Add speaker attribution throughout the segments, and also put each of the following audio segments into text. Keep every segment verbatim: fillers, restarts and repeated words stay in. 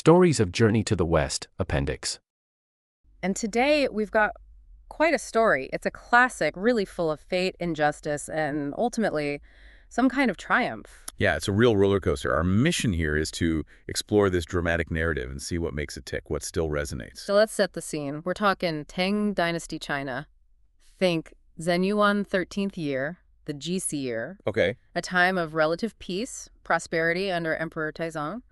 Speaker 1: Stories of Journey to the West, Appendix.
Speaker 2: And today we've got quite a story. It's a classic, really full of fate, injustice, and ultimately some kind of triumph.
Speaker 3: Yeah, it's a real roller coaster. Our mission here is to explore this dramatic narrative and see what makes it tick, what still resonates.
Speaker 2: So let's set the scene. We're talking Tang Dynasty China. Think Zhen Yuan thirteenth year, the G C year,
Speaker 3: Okay.
Speaker 2: a time of relative peace, prosperity under Emperor Taizong,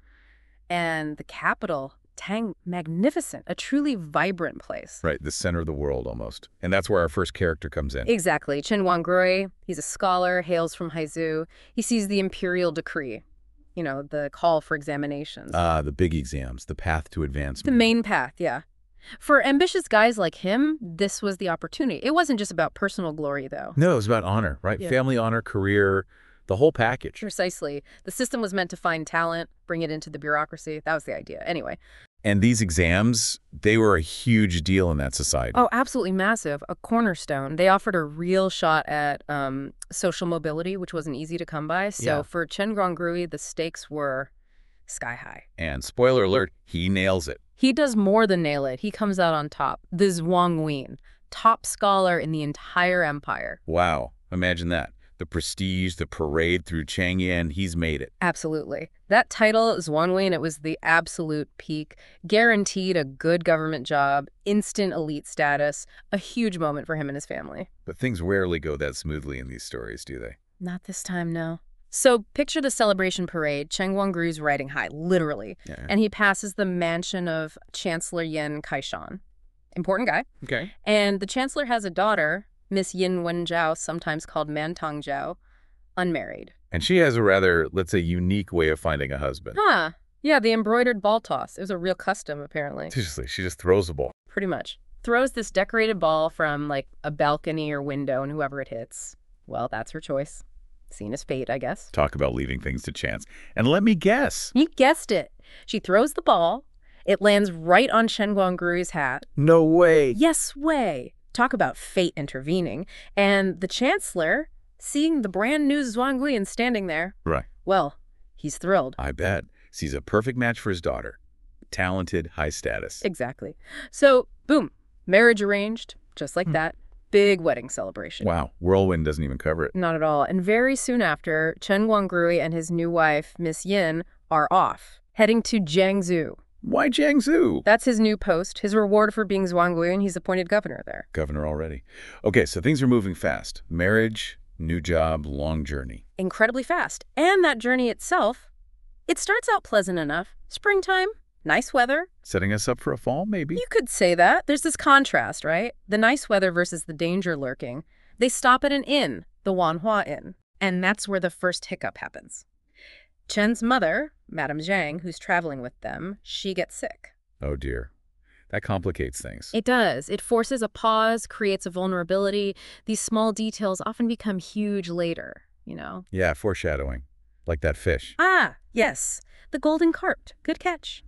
Speaker 2: and the capital, Tang, magnificent, a truly vibrant place.
Speaker 3: Right, the center of the world almost. And that's where our first character comes in.
Speaker 2: Exactly. Chen Guangrui, he's a scholar, hails from Haizu. He sees the imperial decree, you know, the call for examinations.
Speaker 3: Ah, the big exams, the path to
Speaker 2: the
Speaker 3: advancement.
Speaker 2: main path, yeah. For ambitious guys like him, this was the opportunity. It wasn't just about personal glory, though.
Speaker 3: No, it was about honor, right?
Speaker 2: Yeah.
Speaker 3: Family honor, career, the whole package.
Speaker 2: Precisely. The system was meant to find talent, bring it into the bureaucracy. That was the idea. Anyway.
Speaker 3: And these exams, they were a huge deal in that society.
Speaker 2: Oh, absolutely massive. A cornerstone. They offered a real shot at um, social mobility, which wasn't easy to come by. So
Speaker 3: Yeah.
Speaker 2: for Chen Guangrui, the stakes were sky high.
Speaker 3: And spoiler alert, he nails it.
Speaker 2: He does more than nail it. He comes out on top. The Zhuangwen, top scholar in the entire empire.
Speaker 3: Wow, imagine that. The prestige, the parade through Chang'an, he's made it.
Speaker 2: Absolutely. That title, Zhuangwen, it was the absolute peak, guaranteed a good government job, instant elite status, a huge moment for him and his family.
Speaker 3: But things rarely go that smoothly in these stories, do they?
Speaker 2: Not this time, no. So picture the celebration parade. Chen Guangrui's riding high, literally.
Speaker 3: Yeah.
Speaker 2: And he passes the mansion of Chancellor Yin Kaishan. Important guy.
Speaker 3: Okay.
Speaker 2: And the chancellor has a daughter, Miss Yin Wenjiao, sometimes called Mantang Zhao, unmarried.
Speaker 3: And she has a rather, let's say, unique way of finding a husband.
Speaker 2: Huh. Yeah, the embroidered ball toss. It was a real custom, apparently.
Speaker 3: Seriously, she just throws a ball.
Speaker 2: Pretty much. Throws this decorated ball from, like, a balcony or window, and whoever it hits, well, that's her choice. Seen as fate, I guess.
Speaker 3: Talk about leaving things to chance. And let me guess.
Speaker 2: You guessed it. She throws the ball. It lands right on Chen Guangrui's hat.
Speaker 3: No way.
Speaker 2: Yes way. Talk about fate intervening. And the chancellor, seeing the brand new Zhuangguian standing there,
Speaker 3: Right.
Speaker 2: well, he's thrilled.
Speaker 3: I bet. Sees a perfect match for his daughter. Talented, high status.
Speaker 2: Exactly. So, boom, marriage arranged, just like
Speaker 3: Hmm.
Speaker 2: that. Big wedding celebration.
Speaker 3: Wow, Whirlwind doesn't even cover it.
Speaker 2: Not at all. And very soon after, Chen Guangrui and his new wife, Miss Yin, are off, heading to Jiangsu.
Speaker 3: Why Jiangsu?
Speaker 2: That's his new post, his reward for being Zhuangguian. He's appointed governor there.
Speaker 3: Governor already. Okay, so things are moving fast. Marriage, new job, long journey.
Speaker 2: Incredibly fast. And that journey itself, it starts out pleasant enough. Springtime, nice weather.
Speaker 3: Setting us up for a fall, maybe?
Speaker 2: You could say that. There's this contrast, right? The nice weather versus the danger lurking. They stop at an inn, the Wanhua Inn. And that's where the first hiccup happens. Chen's mother, Madame Zhang, who's traveling with them, she gets sick.
Speaker 3: Oh, dear. That complicates things.
Speaker 2: It does. It forces a pause, creates a vulnerability. These small details often become huge later, you know?
Speaker 3: Yeah, foreshadowing. Like that fish.
Speaker 2: Ah, yes. The golden carp. Good catch.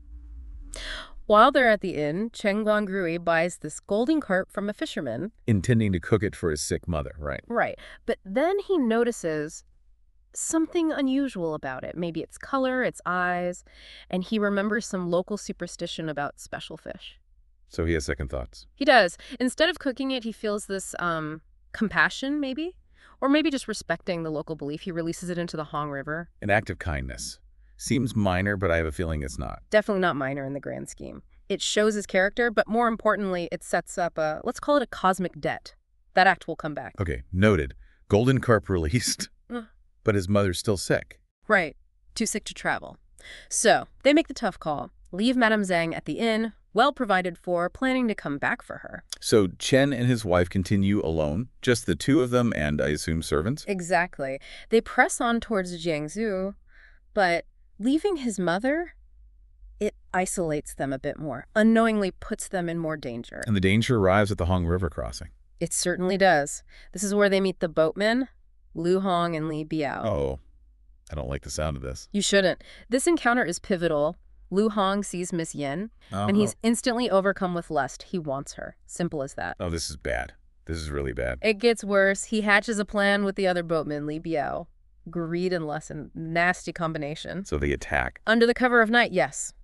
Speaker 2: While they're at the inn, Chen Guangrui buys this golden carp from a fisherman.
Speaker 3: Intending to cook it for his sick mother, right?
Speaker 2: Right. But then he notices something unusual about it. Maybe its color, its eyes, and he remembers some local superstition about special fish.
Speaker 3: So he has second thoughts.
Speaker 2: He does. Instead of cooking it, he feels this um, compassion, maybe? Or maybe just respecting the local belief. He releases it into the Hong River.
Speaker 3: An act of kindness. Seems minor, but I have a feeling it's not.
Speaker 2: Definitely not minor in the grand scheme. It shows his character, but more importantly, it sets up a, let's call it a cosmic debt. That act will come back.
Speaker 3: Okay, noted. Golden carp released,
Speaker 2: Uh.
Speaker 3: but his mother's still sick.
Speaker 2: Right. Too sick to travel. So, they make the tough call. Leave Madame Zhang at the inn, well provided for, planning to come back for her.
Speaker 3: So Chen and his wife continue alone, just the two of them and, I assume, servants?
Speaker 2: Exactly. They press on towards Jiangsu, but leaving his mother, it isolates them a bit more, unknowingly puts them in more danger.
Speaker 3: And the danger arrives at the Hong River crossing.
Speaker 2: It certainly does. This is where they meet the boatmen, Lu Hong and Li Biao.
Speaker 3: Oh, I don't like the sound of this.
Speaker 2: You shouldn't. This encounter is pivotal. Lu Hong sees Miss Yin,
Speaker 3: Oh,
Speaker 2: and he's instantly overcome with lust. He wants her. Simple as that.
Speaker 3: oh, this is bad. This is really bad.
Speaker 2: It gets worse. He hatches a plan with the other boatman, Li Biao. Greed and lust, a nasty combination.
Speaker 3: So they attack.
Speaker 2: Under the cover of night, yes.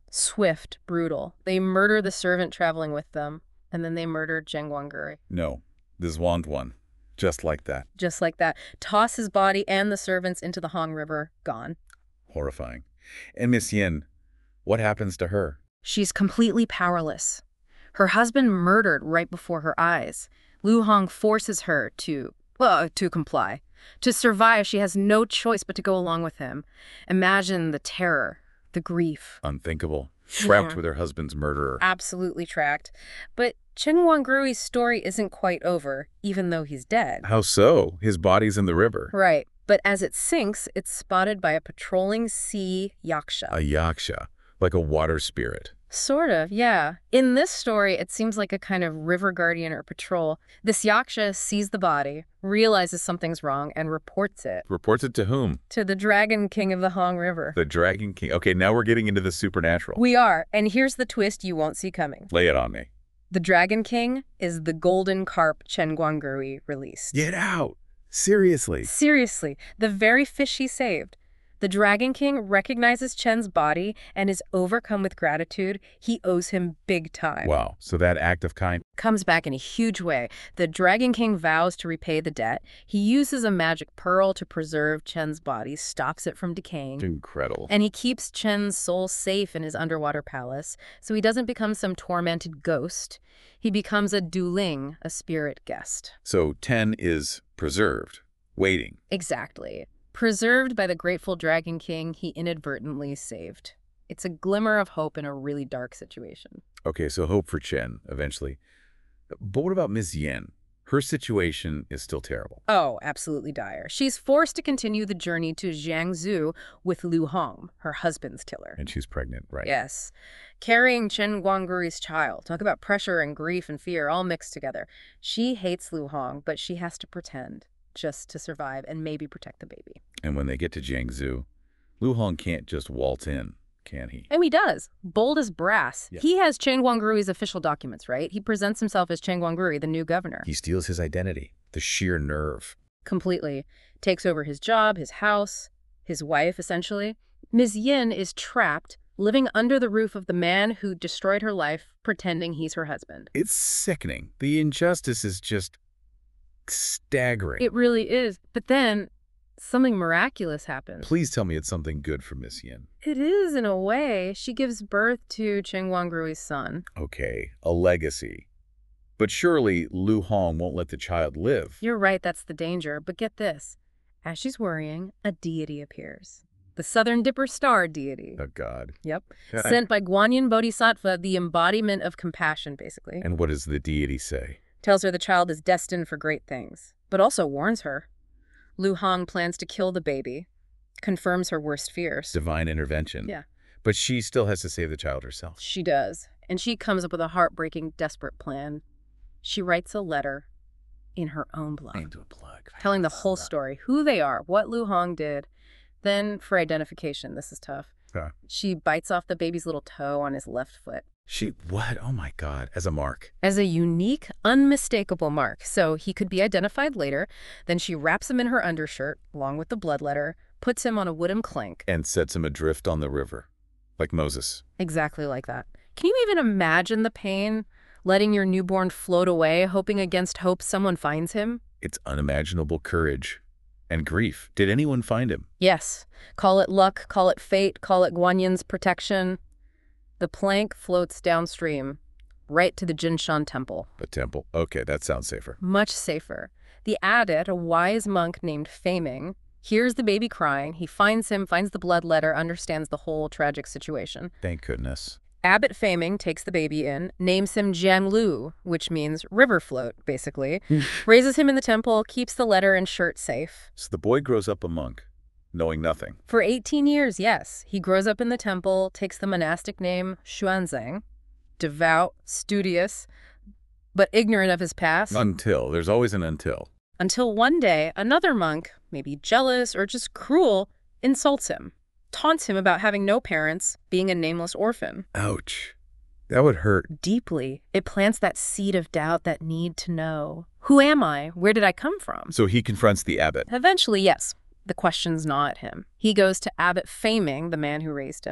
Speaker 2: Swift, brutal. They murder the servant traveling with them, and then they murder Zheng Guanguri.
Speaker 3: No, this Wand one. Just like that.
Speaker 2: Just like that. Toss his body and the servants into the Hong River. Gone.
Speaker 3: Horrifying. And Miss Yin, what happens to her?
Speaker 2: She's completely powerless. Her husband murdered right before her eyes. Lu Hong forces her to, well, to comply. To survive, she has no choice but to go along with him. Imagine the terror, the grief.
Speaker 3: Unthinkable. Trapped
Speaker 2: Yeah.
Speaker 3: with her husband's murderer.
Speaker 2: Absolutely tracked. But Zheng Guangrui's story isn't quite over, even though he's dead.
Speaker 3: How so? His body's in the river.
Speaker 2: Right. But as it sinks, it's spotted by a patrolling sea yaksha.
Speaker 3: A yaksha, like a water spirit.
Speaker 2: Sort of, yeah. In this story, it seems like a kind of river guardian or patrol. This yaksha sees the body, realizes something's wrong, and reports it
Speaker 3: Reports it to whom?
Speaker 2: to the Dragon King of the Hong River.
Speaker 3: The Dragon King. Okay, now we're getting into the supernatural.
Speaker 2: We are, and here's the twist you won't see coming.
Speaker 3: Lay it on me.
Speaker 2: The Dragon King is the golden carp Zheng Guanguri released.
Speaker 3: Get out. Seriously.
Speaker 2: Seriously, the very fish he saved. The Dragon King recognizes Chen's body and is overcome with gratitude. He owes him big time.
Speaker 3: Wow. So that act of kind.
Speaker 2: Comes back in a huge way. The Dragon King vows to repay the debt. He uses a magic pearl to preserve Chen's body, stops it from decaying.
Speaker 3: Incredible.
Speaker 2: And he keeps Chen's soul safe in his underwater palace, so he doesn't become some tormented ghost. He becomes a duling, a spirit guest.
Speaker 3: So ten is preserved, waiting.
Speaker 2: Exactly. Preserved by the grateful Dragon King he inadvertently saved. It's a glimmer of hope in a really dark situation.
Speaker 3: Okay, so hope for Chen, eventually. But what about Miss Yin? Her situation is still terrible.
Speaker 2: Oh, absolutely dire. She's forced to continue the journey to Jiangsu with Lu Hong, her husband's killer.
Speaker 3: And she's pregnant, right?
Speaker 2: Yes. Carrying Chen Guanguri's child. Talk about pressure and grief and fear all mixed together. She hates Lu Hong, but she has to pretend just to survive and maybe protect the baby.
Speaker 3: And when they get to Jiangsu, Lu Hong can't just waltz in, can he?
Speaker 2: And he does. Bold as brass.
Speaker 3: Yeah.
Speaker 2: He has Chen Guanguri's official documents, right? He presents himself as Chen Guanguri, the new governor.
Speaker 3: He steals his identity. The sheer nerve.
Speaker 2: Completely. Takes over his job, his house, his wife, essentially. Miz Yin is trapped, living under the roof of the man who destroyed her life, pretending he's her husband.
Speaker 3: It's sickening. The injustice is just staggering.
Speaker 2: It really is. But then something miraculous happens.
Speaker 3: Please tell me it's something good for Miss Yin.
Speaker 2: It is, in a way. She gives birth to Chen Guangrui's son.
Speaker 3: Okay, a legacy. But surely Lu Hong won't let the child live.
Speaker 2: You're right, that's the danger. But get this. As she's worrying, a deity appears. The Southern Dipper Star deity.
Speaker 3: Oh, God.
Speaker 2: Yep.
Speaker 3: Yeah.
Speaker 2: Sent by Guanyin Bodhisattva, the embodiment of compassion, basically.
Speaker 3: And what does the deity say?
Speaker 2: Tells her the child is destined for great things, but also warns her. Lu Hong plans to kill the baby, confirms her worst fears.
Speaker 3: Divine intervention.
Speaker 2: Yeah.
Speaker 3: But she still has to save the child herself.
Speaker 2: She does, and she comes up with a heartbreaking, desperate plan. She writes a letter in her own blood,
Speaker 3: Into a plug.
Speaker 2: telling the whole story, who they are, what Lu Hong did. Then, for identification, this is tough.
Speaker 3: Huh.
Speaker 2: She bites off the baby's little toe on his left foot.
Speaker 3: She, what? Oh my God, as a mark.
Speaker 2: As a unique, unmistakable mark, so he could be identified later. Then she wraps him in her undershirt, along with the blood letter, puts him on a wooden plank.
Speaker 3: And sets him adrift on the river. Like Moses.
Speaker 2: Exactly like that. Can you even imagine the pain? Letting your newborn float away, hoping against hope someone finds him?
Speaker 3: It's unimaginable courage. And grief. Did anyone find him?
Speaker 2: Yes. Call it luck, call it fate, call it Guanyin's protection. The plank floats downstream, right to the Jinshan Temple.
Speaker 3: A temple. Okay, that sounds safer.
Speaker 2: Much safer. The abbot, a wise monk named Faming, hears the baby crying. He finds him, finds the blood letter, understands the whole tragic situation.
Speaker 3: Thank goodness.
Speaker 2: Abbot Faming takes the baby in, names him Jianglu, which means river float, basically, raises him in the temple, keeps the letter and shirt safe.
Speaker 3: So the boy grows up a monk, knowing nothing.
Speaker 2: For eighteen years, yes. He grows up in the temple, takes the monastic name Xuanzang, devout, studious, but ignorant of his past.
Speaker 3: Until. There's always an until.
Speaker 2: Until one day, another monk, maybe jealous or just cruel, insults him, taunts him about having no parents, being a nameless orphan.
Speaker 3: Ouch. That would hurt.
Speaker 2: Deeply, it plants that seed of doubt, that need to know. Who am I? Where did I come from?
Speaker 3: So he confronts the abbot.
Speaker 2: Eventually, yes. The question's not at him. He goes to Abbot Faming, the man who raised him.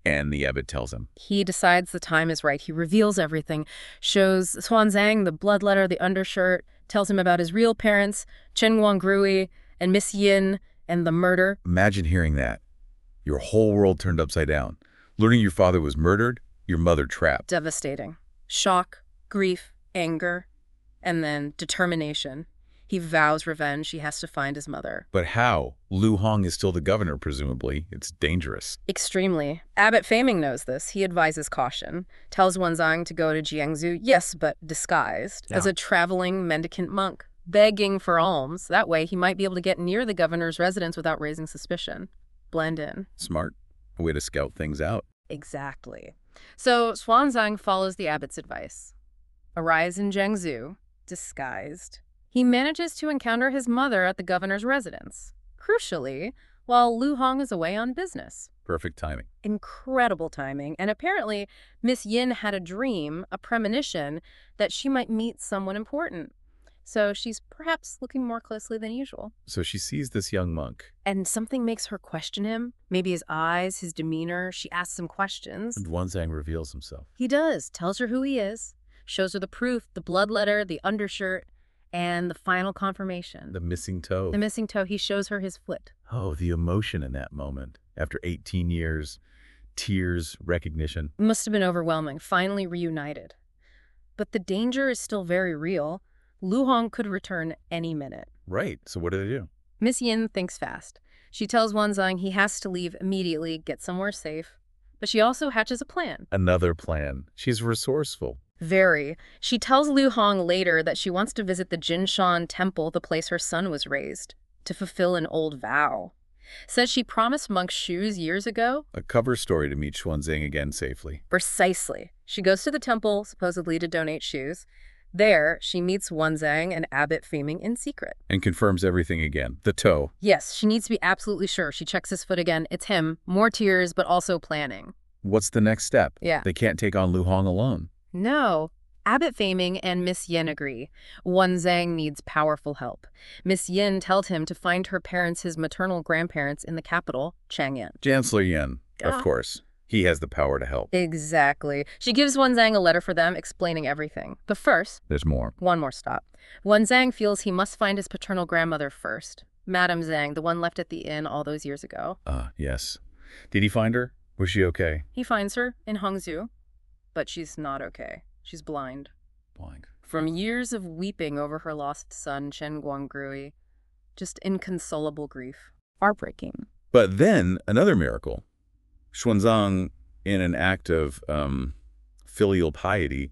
Speaker 3: And the abbot tells him.
Speaker 2: He decides the time is right. He reveals everything, shows Xuanzang the blood letter, the undershirt, tells him about his real parents, Chen Guangrui and Miss Yin, and the murder.
Speaker 3: Imagine hearing that. Your whole world turned upside down. Learning your father was murdered, your mother trapped.
Speaker 2: Devastating. Shock, grief, anger, and then determination. He vows revenge. He has to find his mother.
Speaker 3: But how? Lu Hong is still the governor, presumably. It's dangerous.
Speaker 2: Extremely. Abbot Faming knows this. He advises caution, tells Wanzang to go to Jiangsu, yes, but disguised,
Speaker 1: Yeah.
Speaker 2: as a traveling mendicant monk, begging for alms. That way he might be able to get near the governor's residence without raising suspicion. Blend in.
Speaker 3: Smart. A way to scout things out.
Speaker 2: Exactly. So Xuanzang follows the abbot's advice. Arrives in Jiangsu, disguised. He manages to encounter his mother at the governor's residence, crucially, while Lu Hong is away on business.
Speaker 3: Perfect timing.
Speaker 2: Incredible timing. And apparently, Miss Yin had a dream, a premonition, that she might meet someone important. So she's perhaps looking more closely than usual.
Speaker 3: So she sees this young monk.
Speaker 2: And something makes her question him. Maybe his eyes, his demeanor. She asks him questions.
Speaker 3: And Wanzang reveals himself.
Speaker 2: He does. Tells her who he is. Shows her the proof, the blood letter, the undershirt, and the final confirmation.
Speaker 3: The missing toe.
Speaker 2: The missing toe. He shows her his foot.
Speaker 3: Oh, the emotion in that moment. After eighteen years, tears, recognition.
Speaker 2: It must have been overwhelming. Finally reunited. But the danger is still very real. Lu Hong could return any minute.
Speaker 3: Right. So what do they do?
Speaker 2: Miss Yin thinks fast. She tells Wanzang he has to leave immediately, get somewhere safe. But she also hatches a plan.
Speaker 3: Another plan. She's resourceful.
Speaker 2: Very. She tells Lu Hong later that she wants to visit the Jinshan temple, the place her son was raised, to fulfill an old vow. Says she promised monks shoes years ago.
Speaker 3: A cover story to meet Xuanzang again safely.
Speaker 2: Precisely. She goes to the temple, supposedly to donate shoes. There, she meets Wanzang and Abbot Faming in secret.
Speaker 3: And confirms everything again. The toe.
Speaker 2: Yes, she needs to be absolutely sure. She checks his foot again. It's him. More tears, but also planning.
Speaker 3: What's the next step?
Speaker 2: Yeah.
Speaker 3: They can't take on Lu Hong alone.
Speaker 2: No. Abbot Faming and Miss Yin agree. Wanzang needs powerful help. Miss Yin tells him to find her parents, his maternal grandparents, in the capital, Chang'an.
Speaker 3: Chancellor Yin,
Speaker 2: Ah.
Speaker 3: of course. He has the power to help.
Speaker 2: Exactly. She gives Wanzang a letter for them explaining everything. But first,
Speaker 3: There's more.
Speaker 2: one more stop. Wanzang feels he must find his paternal grandmother first. Madame Zhang, the one left at the inn all those years ago.
Speaker 3: Ah, yes. Did he find her? Was she okay?
Speaker 2: He finds her in Hangzhou, but she's not okay. She's blind.
Speaker 3: Blind.
Speaker 2: From years of weeping over her lost son, Chen Guangrui. Just inconsolable grief. Heartbreaking.
Speaker 3: But then, another miracle. Xuanzang, in an act of um, filial piety,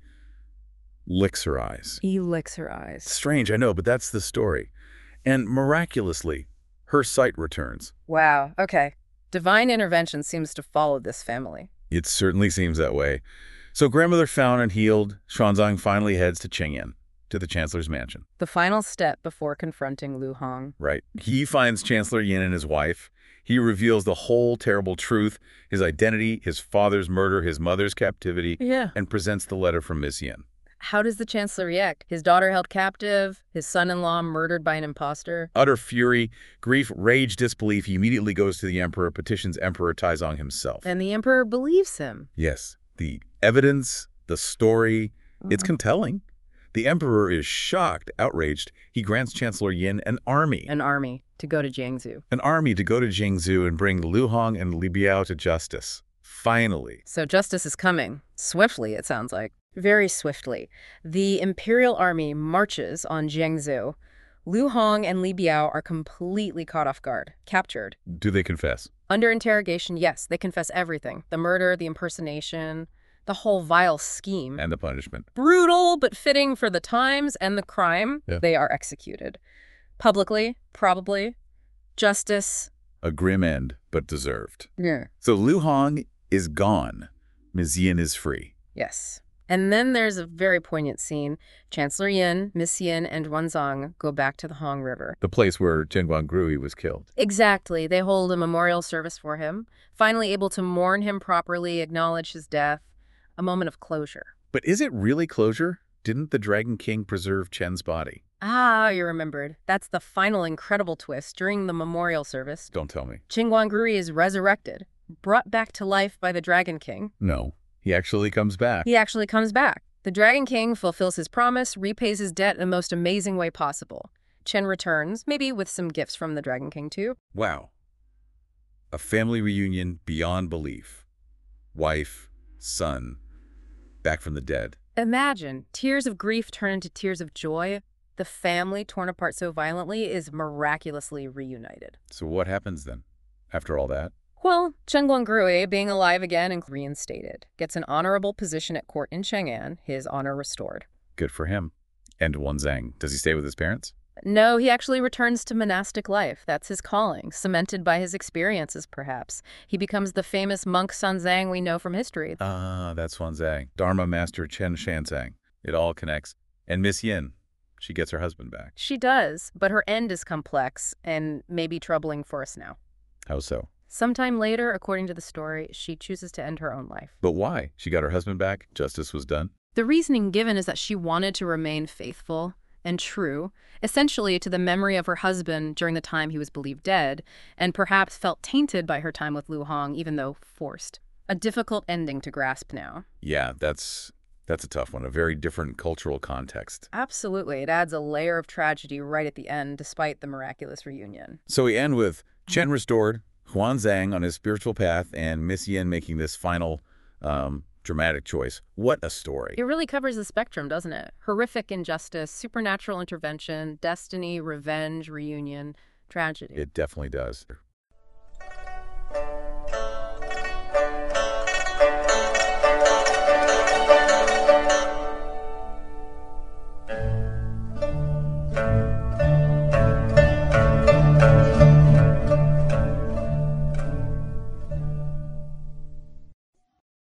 Speaker 3: licks her eyes.
Speaker 2: He licks her eyes.
Speaker 3: Strange, I know, but that's the story. And miraculously, her sight returns.
Speaker 2: Wow, okay. Divine intervention seems to follow this family.
Speaker 3: It certainly seems that way. So grandmother found and healed, Xuanzang finally heads to Chang'an, to the Chancellor's mansion.
Speaker 2: The final step before confronting Lu Hong.
Speaker 3: Right. He finds Chancellor Yin and his wife. He reveals the whole terrible truth, his identity, his father's murder, his mother's captivity,
Speaker 2: Yeah.
Speaker 3: and presents the letter from Miss Yin.
Speaker 2: How does the Chancellor react? His daughter held captive, his son-in-law murdered by an imposter.
Speaker 3: Utter fury, grief, rage, disbelief. He immediately goes to the emperor, petitions Emperor Taizong himself.
Speaker 2: And the emperor believes him.
Speaker 3: Yes, the evidence, the story, it's compelling. The emperor is shocked, outraged. He grants Chancellor Yin an army.
Speaker 2: An army to go to Jiangsu.
Speaker 3: An army to go to Jiangsu and bring Lu Hong and Li Biao to justice. Finally.
Speaker 2: So justice is coming. Swiftly, it sounds like. Very swiftly. The imperial army marches on Jiangsu. Lu Hong and Li Biao are completely caught off guard, captured.
Speaker 3: Do they confess?
Speaker 2: Under interrogation, yes, they confess everything. The murder, the impersonation, the whole vile scheme.
Speaker 3: And the punishment.
Speaker 2: Brutal, but fitting for the times and the crime.
Speaker 3: Yeah.
Speaker 2: They are executed. Publicly, probably. Justice.
Speaker 3: A grim end, but deserved.
Speaker 2: Yeah.
Speaker 3: So Lu Hong is gone. Miss Yin is free.
Speaker 2: Yes. And then there's a very poignant scene. Chancellor Yin, Miss Yin, and Wanzang go back to the Hong River.
Speaker 3: The place where Chen Guangrui was killed.
Speaker 2: Exactly. They hold a memorial service for him, finally able to mourn him properly, acknowledge his death. A moment of closure.
Speaker 3: But is it really closure? Didn't the Dragon King preserve Chen's body?
Speaker 2: Ah, you remembered. That's the final incredible twist during the memorial service.
Speaker 3: Don't tell me.
Speaker 2: Chen Guangrui is resurrected. brought back to life by the Dragon King.
Speaker 3: No, he actually comes back.
Speaker 2: He actually comes back. The Dragon King fulfills his promise, repays his debt in the most amazing way possible. Chen returns, maybe with some gifts from the Dragon King too.
Speaker 3: Wow. A family reunion beyond belief. Wife, son, back from the dead.
Speaker 2: Imagine, tears of grief turn into tears of joy. The family, torn apart so violently, is miraculously reunited.
Speaker 3: So what happens then, after all that?
Speaker 2: Well, Chen Guanggrui, being alive again and reinstated, gets an honorable position at court in Chang'an, his honor restored.
Speaker 3: Good for him. And Wanzang, does he stay with his parents?
Speaker 2: No, he actually returns to monastic life. That's his calling, cemented by his experiences, perhaps. He becomes the famous monk Sanzang we know from history.
Speaker 3: Ah, that's Wanzang. Dharma Master Chen Shanzang. It all connects. And Miss Yin, she gets her husband back.
Speaker 2: She does, but her end is complex and maybe troubling for us now.
Speaker 3: How so?
Speaker 2: Sometime later, according to the story, she chooses to end her own life.
Speaker 3: But why? She got her husband back, justice was done.
Speaker 2: The reasoning given is that she wanted to remain faithful and true, essentially to the memory of her husband during the time he was believed dead, and perhaps felt tainted by her time with Lu Hong, even though forced. A difficult ending to grasp now.
Speaker 3: Yeah, that's that's a tough one, a very different cultural context.
Speaker 2: Absolutely. It adds a layer of tragedy right at the end, despite the miraculous reunion.
Speaker 3: So we end with Chen restored, Huanzang on his spiritual path, and Miss Yin making this final um, dramatic choice. What a story.
Speaker 2: It really covers the spectrum, doesn't it? Horrific injustice, supernatural intervention, destiny, revenge, reunion, tragedy.
Speaker 3: It definitely does.